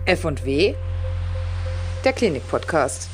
F&W, der Klinik-Podcast.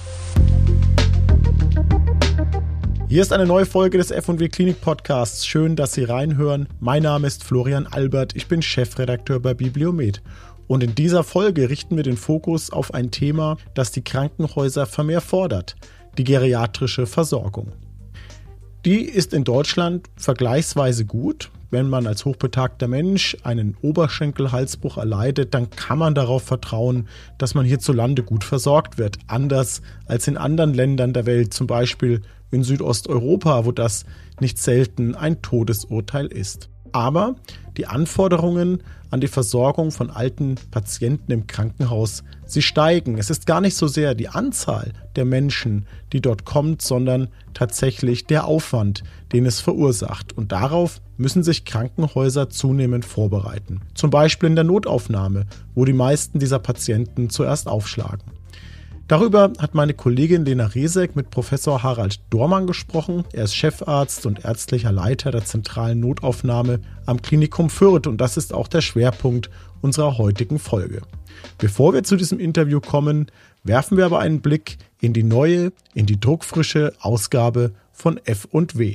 Hier ist eine neue Folge des F&W Klinik Podcasts. Schön, dass Sie reinhören. Mein Name ist Florian Albert. Ich bin Chefredakteur bei Bibliomed. Und in dieser Folge richten wir den Fokus auf ein Thema, das die Krankenhäuser vermehrt fordert: die geriatrische Versorgung. Die ist in Deutschland vergleichsweise gut. Wenn man als hochbetagter Mensch einen Oberschenkel-Halsbruch erleidet, dann kann man darauf vertrauen, dass man hierzulande gut versorgt wird. Anders als in anderen Ländern der Welt, zum Beispiel in Südosteuropa, wo das nicht selten ein Todesurteil ist. Aber die Anforderungen an die Versorgung von alten Patienten im Krankenhaus, sie steigen. Es ist gar nicht so sehr die Anzahl der Menschen, die dort kommt, sondern tatsächlich der Aufwand, den es verursacht. Und darauf müssen sich Krankenhäuser zunehmend vorbereiten. Zum Beispiel in der Notaufnahme, wo die meisten dieser Patienten zuerst aufschlagen. Darüber hat meine Kollegin Lena Resek mit Professor Harald Dohrmann gesprochen. Er ist Chefarzt und ärztlicher Leiter der zentralen Notaufnahme am Klinikum Fürth und das ist auch der Schwerpunkt unserer heutigen Folge. Bevor wir zu diesem Interview kommen, werfen wir aber einen Blick in die neue, in die druckfrische Ausgabe von F&W.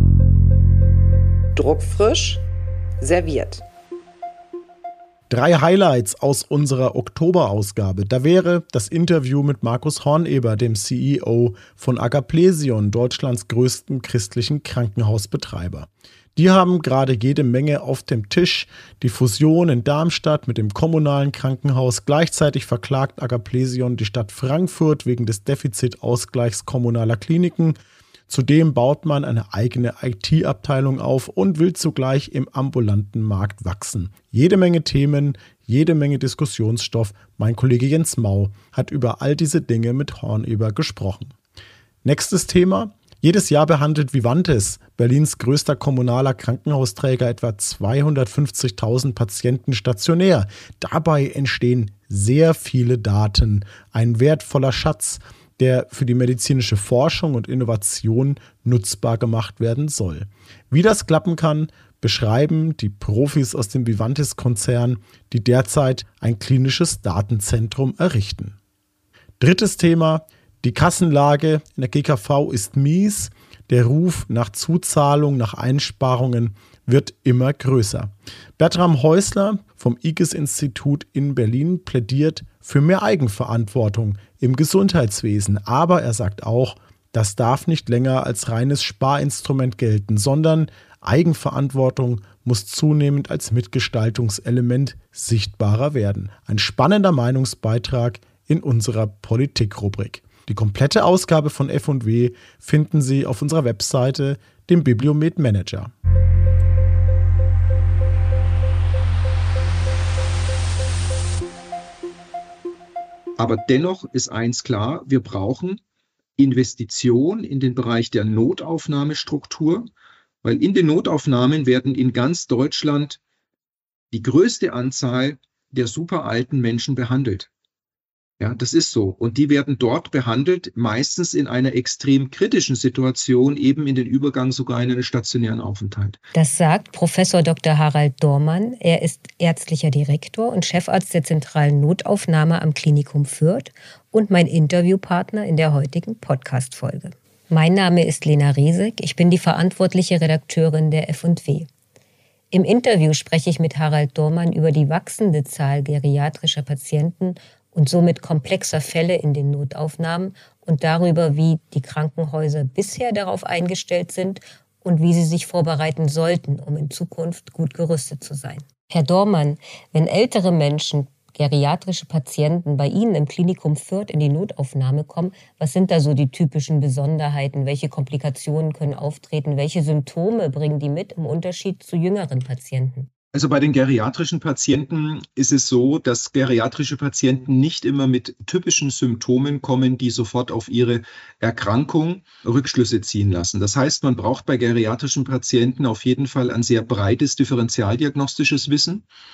Druckfrisch, serviert. 3 Highlights aus unserer Oktoberausgabe. Da wäre das Interview mit Markus Horneber, dem CEO von Agaplesion, Deutschlands größten christlichen Krankenhausbetreiber. Die haben gerade jede Menge auf dem Tisch. Die Fusion in Darmstadt mit dem kommunalen Krankenhaus. Gleichzeitig verklagt Agaplesion die Stadt Frankfurt wegen des Defizitausgleichs kommunaler Kliniken. Zudem baut man eine eigene IT-Abteilung auf und will zugleich im ambulanten Markt wachsen. Jede Menge Themen, jede Menge Diskussionsstoff. Mein Kollege Jens Mau hat über all diese Dinge mit Horneber gesprochen. Nächstes Thema. Jedes Jahr behandelt Vivantes, Berlins größter kommunaler Krankenhausträger, etwa 250.000 Patienten stationär. Dabei entstehen sehr viele Daten, ein wertvoller Schatz, der für die medizinische Forschung und Innovation nutzbar gemacht werden soll. Wie das klappen kann, beschreiben die Profis aus dem Vivantes-Konzern, die derzeit ein klinisches Datenzentrum errichten. Drittes Thema: die Kassenlage in der GKV ist mies. Der Ruf nach Zuzahlung, nach Einsparungen wird immer größer. Bertram Häusler vom IGES-Institut in Berlin plädiert für mehr Eigenverantwortung im Gesundheitswesen. Aber er sagt auch, das darf nicht länger als reines Sparinstrument gelten, sondern Eigenverantwortung muss zunehmend als Mitgestaltungselement sichtbarer werden. Ein spannender Meinungsbeitrag in unserer Politik-Rubrik. Die komplette Ausgabe von F&W finden Sie auf unserer Webseite, dem Bibliomed Manager. Aber dennoch ist eins klar: Wir brauchen Investition in den Bereich der Notaufnahmestruktur, weil in den Notaufnahmen werden in ganz Deutschland die größte Anzahl der superalten Menschen behandelt. Ja, das ist so. Und die werden dort behandelt, meistens in einer extrem kritischen Situation, eben in den Übergang sogar in einen stationären Aufenthalt. Das sagt Professor Dr. Harald Dohrmann. Er ist ärztlicher Direktor und Chefarzt der zentralen Notaufnahme am Klinikum Fürth und mein Interviewpartner in der heutigen Podcast-Folge. Mein Name ist Lena Resek. Ich bin die verantwortliche Redakteurin der F&W. Im Interview spreche ich mit Harald Dohrmann über die wachsende Zahl geriatrischer Patienten und somit komplexer Fälle in den Notaufnahmen und darüber, wie die Krankenhäuser bisher darauf eingestellt sind und wie sie sich vorbereiten sollten, um in Zukunft gut gerüstet zu sein. Herr Dohrmann, wenn ältere Menschen, geriatrische Patienten bei Ihnen im Klinikum Fürth in die Notaufnahme kommen, was sind da so die typischen Besonderheiten? Welche Komplikationen können auftreten? Welche Symptome bringen die mit im Unterschied zu jüngeren Patienten? Also bei den geriatrischen Patienten ist es so, dass geriatrische Patienten nicht immer mit typischen Symptomen kommen, die sofort auf ihre Erkrankung Rückschlüsse ziehen lassen. Das heißt, man braucht bei geriatrischen Patienten auf jeden Fall ein sehr breites differentialdiagnostisches Wissen.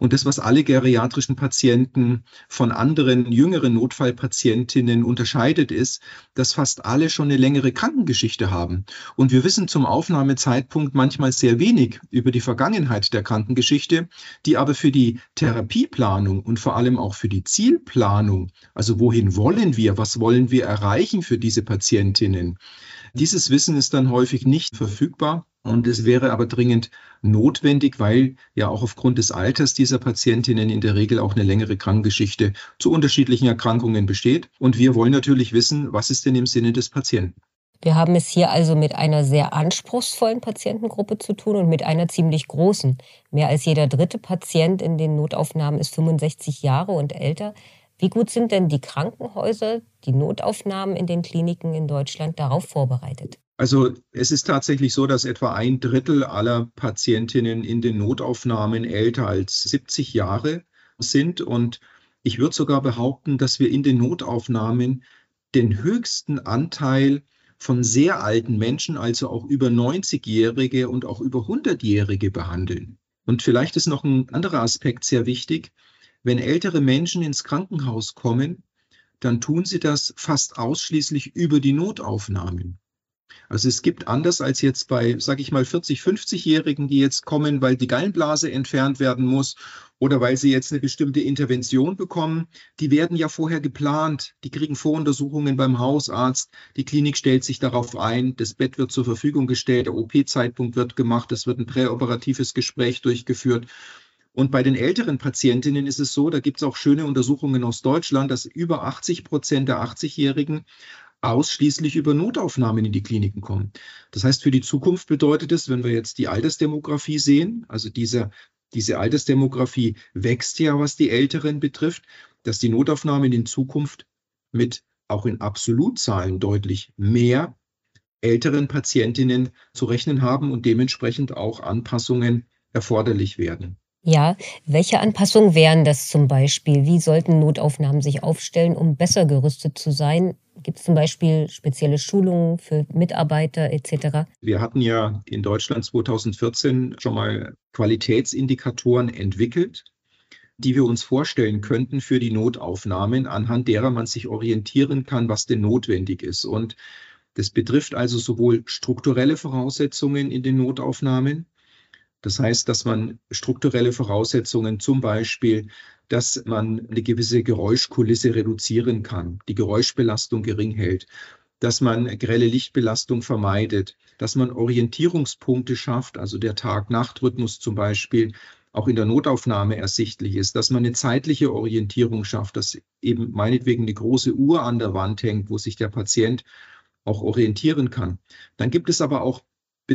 Und das, was alle geriatrischen Patienten von anderen jüngeren Notfallpatientinnen unterscheidet, ist, dass fast alle schon eine längere Krankengeschichte haben. Und wir wissen zum Aufnahmezeitpunkt manchmal sehr wenig über die Vergangenheit der Krankengeschichte, die aber für die Therapieplanung und vor allem auch für die Zielplanung, also wohin wollen wir, was wollen wir erreichen für diese Patientinnen, dieses Wissen ist dann häufig nicht verfügbar. Und es wäre aber dringend notwendig, weil ja auch aufgrund des Alters dieser Patientinnen in der Regel auch eine längere Krankengeschichte zu unterschiedlichen Erkrankungen besteht. Und wir wollen natürlich wissen, was ist denn im Sinne des Patienten? Wir haben es hier also mit einer sehr anspruchsvollen Patientengruppe zu tun und mit einer ziemlich großen. Mehr als jeder dritte Patient in den Notaufnahmen ist 65 Jahre und älter. Wie gut sind denn die Krankenhäuser, die Notaufnahmen in den Kliniken in Deutschland darauf vorbereitet? Also es ist tatsächlich so, dass etwa 1/3 aller Patientinnen in den Notaufnahmen älter als 70 Jahre sind. Und ich würde sogar behaupten, dass wir in den Notaufnahmen den höchsten Anteil von sehr alten Menschen, also auch über 90-Jährige und auch über 100-Jährige behandeln. Und vielleicht ist noch ein anderer Aspekt sehr wichtig. Wenn ältere Menschen ins Krankenhaus kommen, dann tun sie das fast ausschließlich über die Notaufnahmen. Also es gibt anders als jetzt bei, sage ich mal, 40-, 50-Jährigen, die jetzt kommen, weil die Gallenblase entfernt werden muss oder weil sie jetzt eine bestimmte Intervention bekommen. Die werden ja vorher geplant. Die kriegen Voruntersuchungen beim Hausarzt. Die Klinik stellt sich darauf ein. Das Bett wird zur Verfügung gestellt. Der OP-Zeitpunkt wird gemacht. Es wird ein präoperatives Gespräch durchgeführt. Und bei den älteren Patientinnen ist es so, da gibt es auch schöne Untersuchungen aus Deutschland, dass über 80% der 80-Jährigen ausschließlich über Notaufnahmen in die Kliniken kommen. Das heißt, für die Zukunft bedeutet es, wenn wir jetzt die Altersdemografie sehen, also diese Altersdemografie wächst ja, was die Älteren betrifft, dass die Notaufnahmen in Zukunft mit auch in Absolutzahlen deutlich mehr älteren Patientinnen zu rechnen haben und dementsprechend auch Anpassungen erforderlich werden. Ja, welche Anpassungen wären das zum Beispiel? Wie sollten Notaufnahmen sich aufstellen, um besser gerüstet zu sein? Gibt es zum Beispiel spezielle Schulungen für Mitarbeiter etc.? Wir hatten ja in Deutschland 2014 schon mal Qualitätsindikatoren entwickelt, die wir uns vorstellen könnten für die Notaufnahmen, anhand derer man sich orientieren kann, was denn notwendig ist. Und das betrifft also sowohl strukturelle Voraussetzungen in den Notaufnahmen. Das heißt, dass man strukturelle Voraussetzungen, zum Beispiel, dass man eine gewisse Geräuschkulisse reduzieren kann, die Geräuschbelastung gering hält, dass man grelle Lichtbelastung vermeidet, dass man Orientierungspunkte schafft, also der Tag-Nacht-Rhythmus zum Beispiel auch in der Notaufnahme ersichtlich ist, dass man eine zeitliche Orientierung schafft, dass eben meinetwegen eine große Uhr an der Wand hängt, wo sich der Patient auch orientieren kann. Dann gibt es aber auch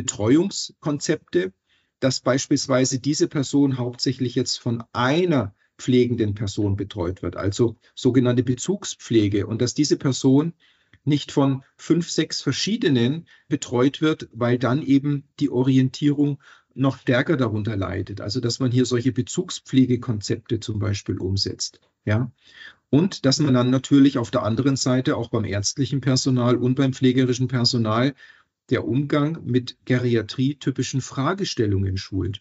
Betreuungskonzepte, dass beispielsweise diese Person hauptsächlich jetzt von einer pflegenden Person betreut wird, also sogenannte Bezugspflege, und dass diese Person nicht von 5, 6 verschiedenen betreut wird, weil dann eben die Orientierung noch stärker darunter leidet. Also dass man hier solche Bezugspflegekonzepte zum Beispiel umsetzt. Ja? Und dass man dann natürlich auf der anderen Seite auch beim ärztlichen Personal und beim pflegerischen Personal der Umgang mit geriatrietypischen Fragestellungen schult.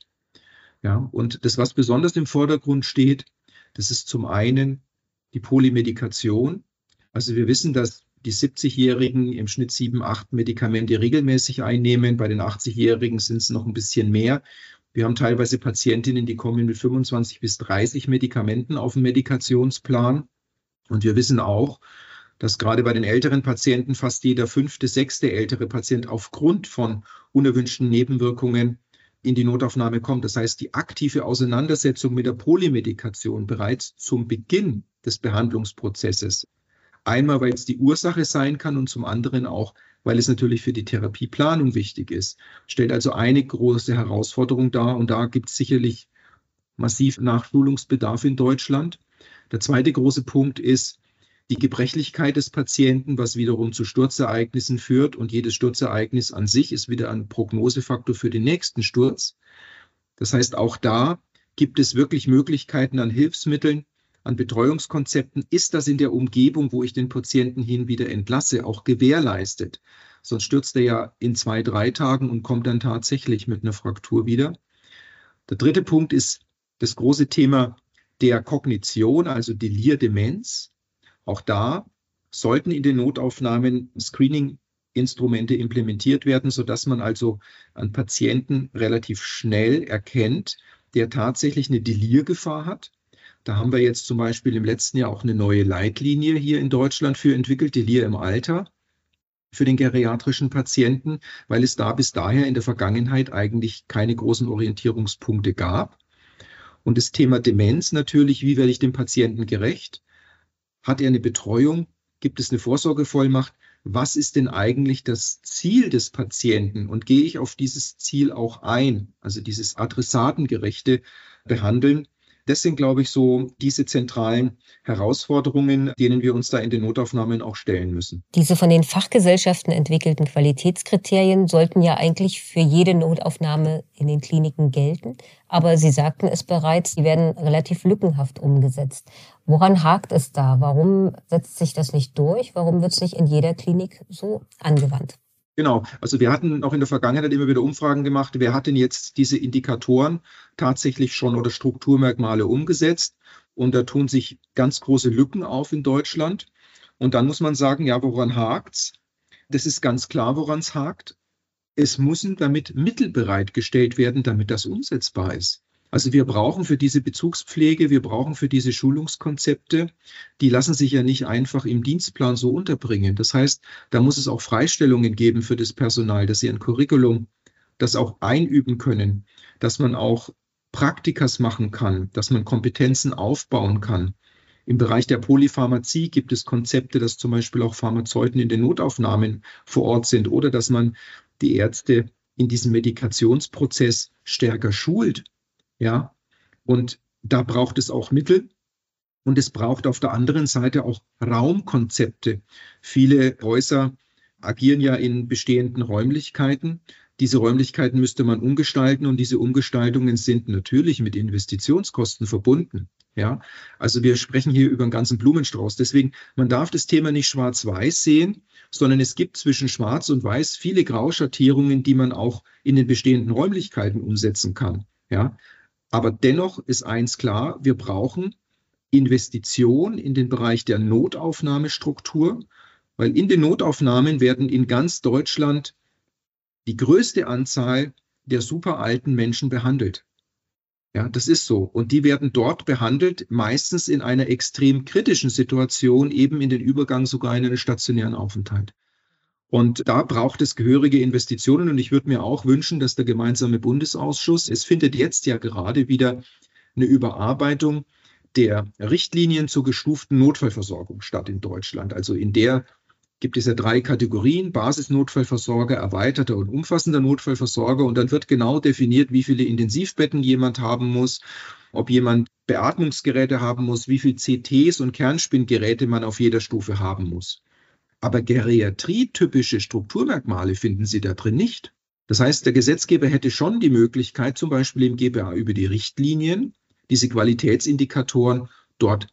Ja, und das, was besonders im Vordergrund steht, das ist zum einen die Polymedikation. Also wir wissen, dass die 70-Jährigen im Schnitt 7, 8 Medikamente regelmäßig einnehmen. Bei den 80-Jährigen sind es noch ein bisschen mehr. Wir haben teilweise Patientinnen, die kommen mit 25 bis 30 Medikamenten auf dem Medikationsplan. Und wir wissen auch, dass gerade bei den älteren Patienten fast jeder 5., 6. ältere Patient aufgrund von unerwünschten Nebenwirkungen in die Notaufnahme kommt. Das heißt, die aktive Auseinandersetzung mit der Polymedikation bereits zum Beginn des Behandlungsprozesses. Einmal, weil es die Ursache sein kann und zum anderen auch, weil es natürlich für die Therapieplanung wichtig ist. Stellt also eine große Herausforderung dar und da gibt es sicherlich massiv Nachschulungsbedarf in Deutschland. Der zweite große Punkt ist die Gebrechlichkeit des Patienten, was wiederum zu Sturzereignissen führt. Und jedes Sturzereignis an sich ist wieder ein Prognosefaktor für den nächsten Sturz. Das heißt, auch da gibt es wirklich Möglichkeiten an Hilfsmitteln, an Betreuungskonzepten. Ist das in der Umgebung, wo ich den Patienten hin wieder entlasse, auch gewährleistet? Sonst stürzt er ja in 2, 3 Tagen und kommt dann tatsächlich mit einer Fraktur wieder. Der dritte Punkt ist Das große Thema der Kognition, also Delir-Demenz, auch da sollten in den Notaufnahmen Screening-Instrumente implementiert werden, sodass man also einen Patienten relativ schnell erkennt, der tatsächlich eine Delirgefahr hat. Da haben wir jetzt zum Beispiel im letzten Jahr auch eine neue Leitlinie hier in Deutschland für entwickelt, Delir im Alter, für den geriatrischen Patienten, weil es da bis daher in der Vergangenheit eigentlich keine großen Orientierungspunkte gab. Und das Thema Demenz natürlich, wie werde ich dem Patienten gerecht? Hat er eine Betreuung? Gibt es eine Vorsorgevollmacht? Was ist denn eigentlich das Ziel des Patienten? Und gehe ich auf dieses Ziel auch ein? Also dieses adressatengerechte Behandeln. Das sind, glaube ich, so diese zentralen Herausforderungen, denen wir uns da in den Notaufnahmen auch stellen müssen. Diese von den Fachgesellschaften entwickelten Qualitätskriterien sollten ja eigentlich für jede Notaufnahme in den Kliniken gelten. Aber Sie sagten es bereits, die werden relativ lückenhaft umgesetzt. Woran hakt es da? Warum setzt sich das nicht durch? Warum wird es nicht in jeder Klinik so angewandt? Genau, also wir hatten auch in der Vergangenheit immer wieder Umfragen gemacht, wer hat denn jetzt diese Indikatoren tatsächlich schon oder Strukturmerkmale umgesetzt? Und da tun sich ganz große Lücken auf in Deutschland. Und dann muss man sagen, ja, woran hakt's? Das ist ganz klar, woran es hakt. Es müssen damit Mittel bereitgestellt werden, damit das umsetzbar ist. Also wir brauchen für diese Bezugspflege, wir brauchen für diese Schulungskonzepte, die lassen sich ja nicht einfach im Dienstplan so unterbringen. Das heißt, da muss es auch Freistellungen geben für das Personal, dass sie ein Curriculum das auch einüben können, dass man auch Praktikas machen kann, dass man Kompetenzen aufbauen kann. Im Bereich der Polypharmazie gibt es Konzepte, dass zum Beispiel auch Pharmazeuten in den Notaufnahmen vor Ort sind oder dass man die Ärzte in diesem Medikationsprozess stärker schult. Ja, und da braucht es auch Mittel und es braucht auf der anderen Seite auch Raumkonzepte. Viele Häuser agieren ja in bestehenden Räumlichkeiten. Diese Räumlichkeiten müsste man umgestalten und diese Umgestaltungen sind natürlich mit Investitionskosten verbunden. Ja, also wir sprechen hier über einen ganzen Blumenstrauß. Deswegen, man darf das Thema nicht schwarz-weiß sehen, sondern es gibt zwischen schwarz und weiß viele Grauschattierungen, die man auch in den bestehenden Räumlichkeiten umsetzen kann. Ja, aber dennoch ist eins klar, wir brauchen Investition in den Bereich der Notaufnahmestruktur, weil in den Notaufnahmen werden in ganz Deutschland die größte Anzahl der superalten Menschen behandelt. Ja, das ist so. Und die werden dort behandelt, meistens in einer extrem kritischen Situation, eben in den Übergang sogar in einen stationären Aufenthalt. Und da braucht es gehörige Investitionen. Und ich würde mir auch wünschen, dass der gemeinsame Bundesausschuss, es findet jetzt ja gerade wieder eine Überarbeitung der Richtlinien zur gestuften Notfallversorgung statt in Deutschland. Also in der gibt es ja 3 Kategorien: Basisnotfallversorger, erweiterter und umfassender Notfallversorger. Und dann wird genau definiert, wie viele Intensivbetten jemand haben muss, ob jemand Beatmungsgeräte haben muss, wie viele CTs und Kernspinngeräte man auf jeder Stufe haben muss. Aber geriatrie-typische Strukturmerkmale finden Sie da drin nicht. Das heißt, der Gesetzgeber hätte schon die Möglichkeit, zum Beispiel im GBA über die Richtlinien, diese Qualitätsindikatoren dort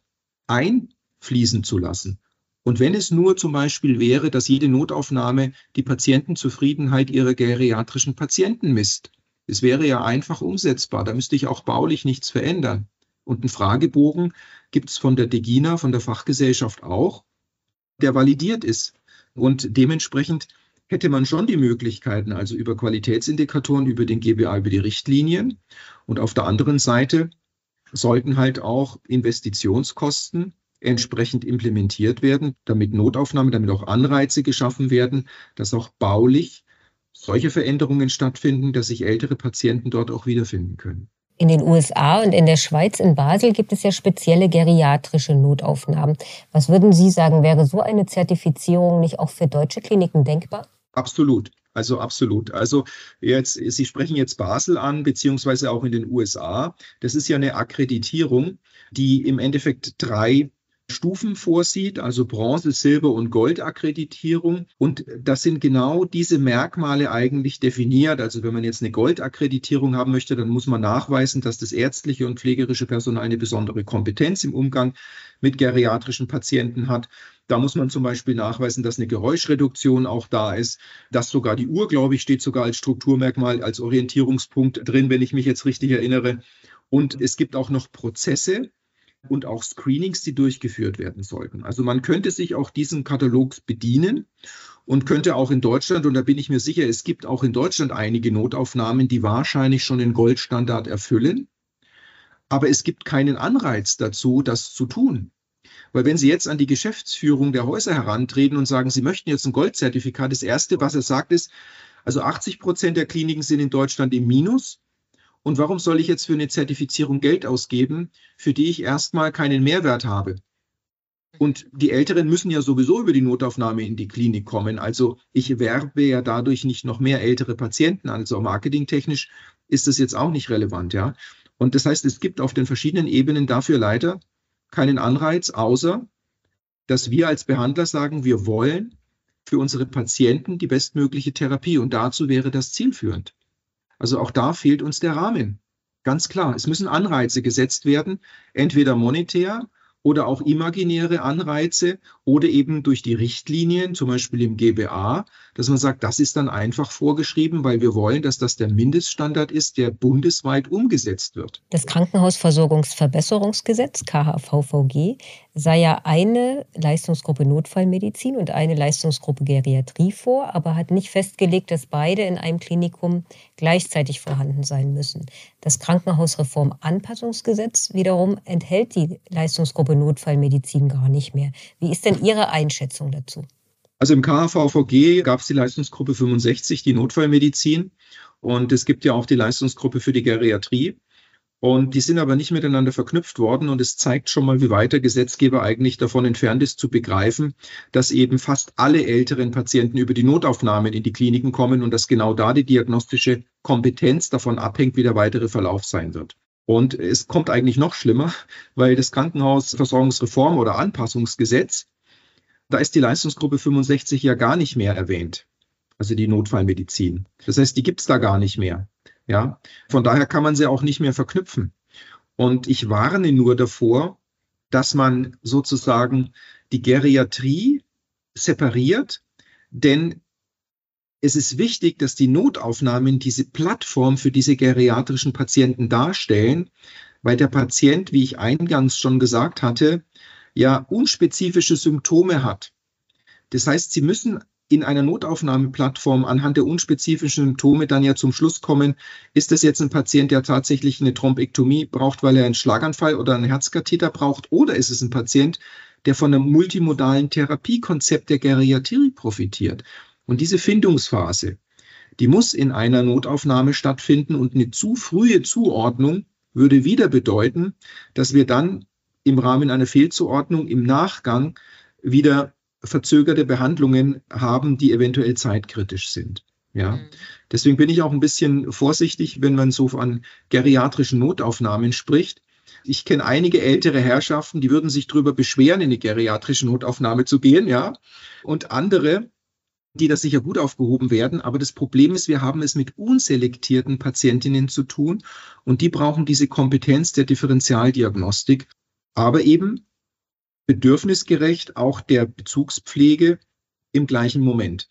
einfließen zu lassen. Und wenn es nur zum Beispiel wäre, dass jede Notaufnahme die Patientenzufriedenheit ihrer geriatrischen Patienten misst. Es wäre ja einfach umsetzbar, da müsste ich auch baulich nichts verändern. Und einen Fragebogen gibt es von der DEGINA, von der Fachgesellschaft auch, der validiert ist. Und dementsprechend hätte man schon die Möglichkeiten, also über Qualitätsindikatoren, über den GBA, über die Richtlinien. Und auf der anderen Seite sollten halt auch Investitionskosten entsprechend implementiert werden, damit Notaufnahmen, damit auch Anreize geschaffen werden, dass auch baulich solche Veränderungen stattfinden, dass sich ältere Patienten dort auch wiederfinden können. In den USA und in der Schweiz, in Basel, gibt es ja spezielle geriatrische Notaufnahmen. Was würden Sie sagen, wäre so eine Zertifizierung nicht auch für deutsche Kliniken denkbar? Absolut. Absolut. Also Sie sprechen jetzt Basel an, beziehungsweise auch in den USA. Das ist ja eine Akkreditierung, die im Endeffekt 3 Stufen vorsieht, also Bronze, Silber und Goldakkreditierung. Und das sind genau diese Merkmale eigentlich definiert. Also wenn man jetzt eine Goldakkreditierung haben möchte, dann muss man nachweisen, dass das ärztliche und pflegerische Personal eine besondere Kompetenz im Umgang mit geriatrischen Patienten hat. Da muss man zum Beispiel nachweisen, dass eine Geräuschreduktion auch da ist, dass sogar die Uhr, glaube ich, steht sogar als Strukturmerkmal, als Orientierungspunkt drin, wenn ich mich jetzt richtig erinnere. Und es gibt auch noch Prozesse und auch Screenings, die durchgeführt werden sollten. Also man könnte sich auch diesen Katalog bedienen und könnte auch in Deutschland, und da bin ich mir sicher, es gibt auch in Deutschland einige Notaufnahmen, die wahrscheinlich schon den Goldstandard erfüllen. Aber es gibt keinen Anreiz dazu, das zu tun. Weil wenn Sie jetzt an die Geschäftsführung der Häuser herantreten und sagen, Sie möchten jetzt ein Goldzertifikat, das Erste, was er sagt, ist, also 80% der Kliniken sind in Deutschland im Minus. Und warum soll ich jetzt für eine Zertifizierung Geld ausgeben, für die ich erstmal keinen Mehrwert habe? Und die Älteren müssen ja sowieso über die Notaufnahme in die Klinik kommen. Also ich werbe ja dadurch nicht noch mehr ältere Patienten an. Also marketingtechnisch ist das jetzt auch nicht relevant, ja. Und das heißt, es gibt auf den verschiedenen Ebenen dafür leider keinen Anreiz, außer dass wir als Behandler sagen, wir wollen für unsere Patienten die bestmögliche Therapie. Und dazu wäre das zielführend. Also auch da fehlt uns der Rahmen. Ganz klar, es müssen Anreize gesetzt werden, entweder monetär oder auch imaginäre Anreize oder eben durch die Richtlinien, zum Beispiel im GBA, dass man sagt, das ist dann einfach vorgeschrieben, weil wir wollen, dass das der Mindeststandard ist, der bundesweit umgesetzt wird. Das Krankenhausversorgungsverbesserungsgesetz, KHVVG, sah ja eine Leistungsgruppe Notfallmedizin und eine Leistungsgruppe Geriatrie vor, aber hat nicht festgelegt, dass beide in einem Klinikum gleichzeitig vorhanden sein müssen. Das Krankenhausreformanpassungsgesetz wiederum enthält die Leistungsgruppe Notfallmedizin gar nicht mehr. Wie ist denn Ihre Einschätzung dazu? Also im KHVVG gab es die Leistungsgruppe 65, die Notfallmedizin. Und es gibt ja auch die Leistungsgruppe für die Geriatrie. Und die sind aber nicht miteinander verknüpft worden. Und es zeigt schon mal, wie weit der Gesetzgeber eigentlich davon entfernt ist, zu begreifen, dass eben fast alle älteren Patienten über die Notaufnahmen in die Kliniken kommen und dass genau da die diagnostische Kompetenz davon abhängt, wie der weitere Verlauf sein wird. Und es kommt eigentlich noch schlimmer, weil das Krankenhausversorgungsreform- oder Anpassungsgesetz, da ist die Leistungsgruppe 65 ja gar nicht mehr erwähnt, also die Notfallmedizin. Das heißt, die gibt es da gar nicht mehr. Ja? Von daher kann man sie auch nicht mehr verknüpfen. Und ich warne nur davor, dass man sozusagen die Geriatrie separiert, denn es ist wichtig, dass die Notaufnahmen diese Plattform für diese geriatrischen Patienten darstellen, weil der Patient, wie ich eingangs schon gesagt hatte, ja unspezifische Symptome hat. Das heißt, Sie müssen in einer Notaufnahmeplattform anhand der unspezifischen Symptome dann ja zum Schluss kommen, ist das jetzt ein Patient, der tatsächlich eine Thrombektomie braucht, weil er einen Schlaganfall oder einen Herzkatheter braucht, oder ist es ein Patient, der von einem multimodalen Therapiekonzept der Geriatrie profitiert? Und diese Findungsphase, die muss in einer Notaufnahme stattfinden, und eine zu frühe Zuordnung würde wieder bedeuten, dass wir dann im Rahmen einer Fehlzuordnung im Nachgang wieder verzögerte Behandlungen haben, die eventuell zeitkritisch sind. Ja? Deswegen bin ich auch ein bisschen vorsichtig, wenn man so an geriatrischen Notaufnahmen spricht. Ich kenne einige ältere Herrschaften, die würden sich darüber beschweren, in eine geriatrische Notaufnahme zu gehen, ja, und andere, die da sicher gut aufgehoben werden. Aber das Problem ist, wir haben es mit unselektierten Patientinnen zu tun, und die brauchen diese Kompetenz der Differentialdiagnostik, aber eben bedürfnisgerecht auch der Bezugspflege im gleichen Moment.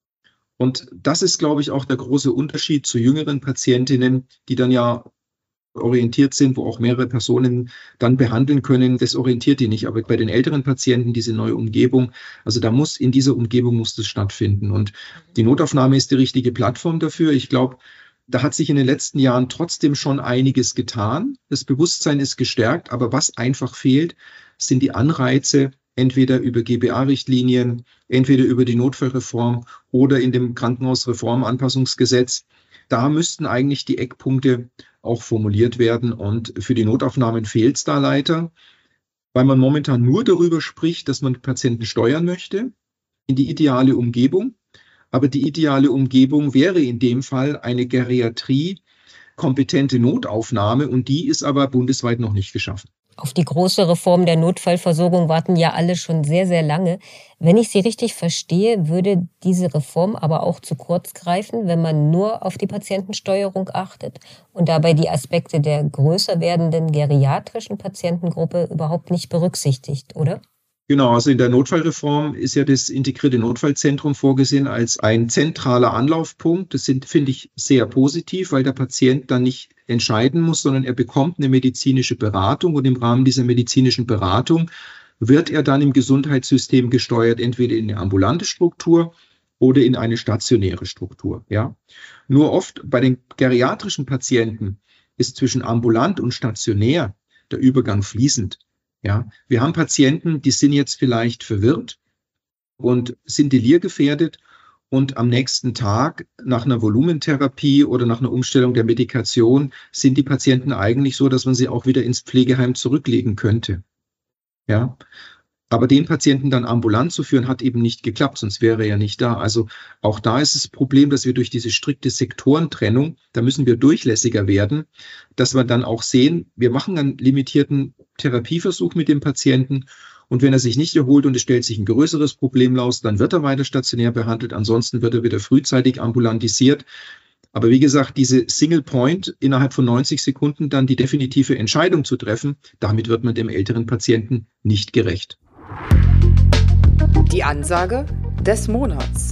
Und das ist, glaube ich, auch der große Unterschied zu jüngeren Patientinnen, die dann ja orientiert sind, wo auch mehrere Personen dann behandeln können. Das orientiert die nicht. Aber bei den älteren Patienten, diese neue Umgebung, also in dieser Umgebung muss das stattfinden. Und die Notaufnahme ist die richtige Plattform dafür. Ich glaube, da hat sich in den letzten Jahren trotzdem schon einiges getan. Das Bewusstsein ist gestärkt, aber was einfach fehlt, sind die Anreize, entweder über GBA-Richtlinien, entweder über die Notfallreform oder in dem Krankenhausreformanpassungsgesetz. Da müssten eigentlich die Eckpunkte auch formuliert werden, und für die Notaufnahmen fehlt es da leider, weil man momentan nur darüber spricht, dass man Patienten steuern möchte in die ideale Umgebung. Aber die ideale Umgebung wäre in dem Fall eine Geriatrie-kompetente Notaufnahme, und die ist aber bundesweit noch nicht geschaffen. Auf die große Reform der Notfallversorgung warten ja alle schon sehr, sehr lange. Wenn ich Sie richtig verstehe, würde diese Reform aber auch zu kurz greifen, wenn man nur auf die Patientensteuerung achtet und dabei die Aspekte der größer werdenden geriatrischen Patientengruppe überhaupt nicht berücksichtigt, oder? Genau, also in der Notfallreform ist ja das integrierte Notfallzentrum vorgesehen als ein zentraler Anlaufpunkt. Das finde ich sehr positiv, weil der Patient dann nicht entscheiden muss, sondern er bekommt eine medizinische Beratung und im Rahmen dieser medizinischen Beratung wird er dann im Gesundheitssystem gesteuert, entweder in eine ambulante Struktur oder in eine stationäre Struktur. Ja. Nur oft bei den geriatrischen Patienten ist zwischen ambulant und stationär der Übergang fließend. Ja, wir haben Patienten, die sind jetzt vielleicht verwirrt und sind delirgefährdet und am nächsten Tag nach einer Volumentherapie oder nach einer Umstellung der Medikation sind die Patienten eigentlich so, dass man sie auch wieder ins Pflegeheim zurücklegen könnte. Ja, aber den Patienten dann ambulant zu führen, hat eben nicht geklappt, sonst wäre er ja nicht da. Also auch da ist das Problem, dass wir durch diese strikte Sektorentrennung, da müssen wir durchlässiger werden, dass wir dann auch sehen, wir machen einen limitierten Therapieversuch mit dem Patienten und wenn er sich nicht erholt und es stellt sich ein größeres Problem raus, dann wird er weiter stationär behandelt, ansonsten wird er wieder frühzeitig ambulantisiert. Aber wie gesagt, diese Single Point innerhalb von 90 Sekunden dann die definitive Entscheidung zu treffen, damit wird man dem älteren Patienten nicht gerecht. Die Ansage des Monats.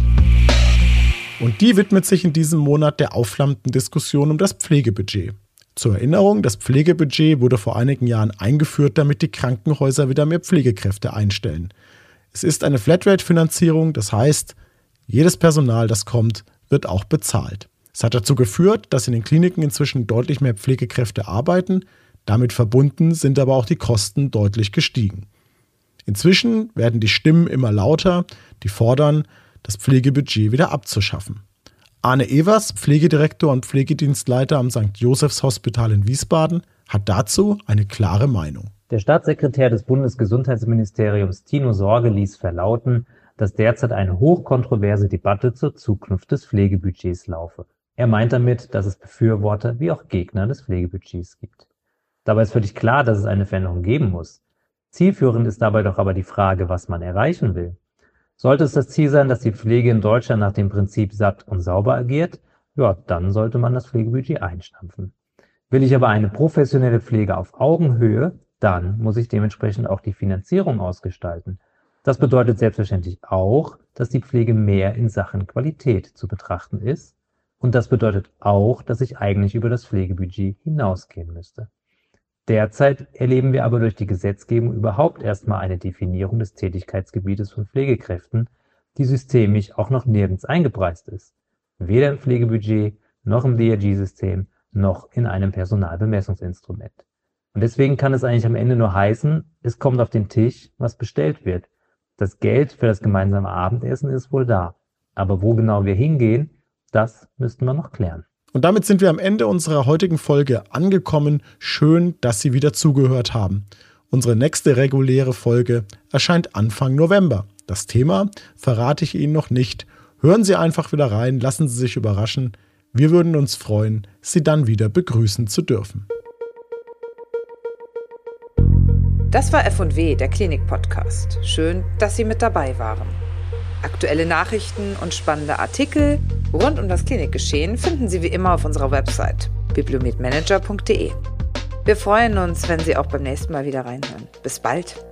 Und die widmet sich in diesem Monat der aufflammenden Diskussion um das Pflegebudget. Zur Erinnerung, das Pflegebudget wurde vor einigen Jahren eingeführt, damit die Krankenhäuser wieder mehr Pflegekräfte einstellen. Es ist eine Flatrate-Finanzierung, das heißt, jedes Personal, das kommt, wird auch bezahlt. Es hat dazu geführt, dass in den Kliniken inzwischen deutlich mehr Pflegekräfte arbeiten. Damit verbunden sind aber auch die Kosten deutlich gestiegen. Inzwischen werden die Stimmen immer lauter, die fordern, das Pflegebudget wieder abzuschaffen. Arne Evers, Pflegedirektor und Pflegedienstleiter am St. Josephs Hospital in Wiesbaden, hat dazu eine klare Meinung. Der Staatssekretär des Bundesgesundheitsministeriums Tino Sorge ließ verlauten, dass derzeit eine hochkontroverse Debatte zur Zukunft des Pflegebudgets laufe. Er meint damit, dass es Befürworter wie auch Gegner des Pflegebudgets gibt. Dabei ist völlig klar, dass es eine Veränderung geben muss. Zielführend ist dabei doch aber die Frage, was man erreichen will. Sollte es das Ziel sein, dass die Pflege in Deutschland nach dem Prinzip satt und sauber agiert, ja, dann sollte man das Pflegebudget einstampfen. Will ich aber eine professionelle Pflege auf Augenhöhe, dann muss ich dementsprechend auch die Finanzierung ausgestalten. Das bedeutet selbstverständlich auch, dass die Pflege mehr in Sachen Qualität zu betrachten ist. Und das bedeutet auch, dass ich eigentlich über das Pflegebudget hinausgehen müsste. Derzeit erleben wir aber durch die Gesetzgebung überhaupt erstmal eine Definierung des Tätigkeitsgebietes von Pflegekräften, die systemisch auch noch nirgends eingepreist ist. Weder im Pflegebudget, noch im DRG-System, noch in einem Personalbemessungsinstrument. Und deswegen kann es eigentlich am Ende nur heißen, es kommt auf den Tisch, was bestellt wird. Das Geld für das gemeinsame Abendessen ist wohl da. Aber wo genau wir hingehen, das müssten wir noch klären. Und damit sind wir am Ende unserer heutigen Folge angekommen. Schön, dass Sie wieder zugehört haben. Unsere nächste reguläre Folge erscheint Anfang November. Das Thema verrate ich Ihnen noch nicht. Hören Sie einfach wieder rein, lassen Sie sich überraschen. Wir würden uns freuen, Sie dann wieder begrüßen zu dürfen. Das war F&W, der Klinik-Podcast. Schön, dass Sie mit dabei waren. Aktuelle Nachrichten und spannende Artikel rund um das Klinikgeschehen finden Sie wie immer auf unserer Website bibliomedmanager.de. Wir freuen uns, wenn Sie auch beim nächsten Mal wieder reinhören. Bis bald!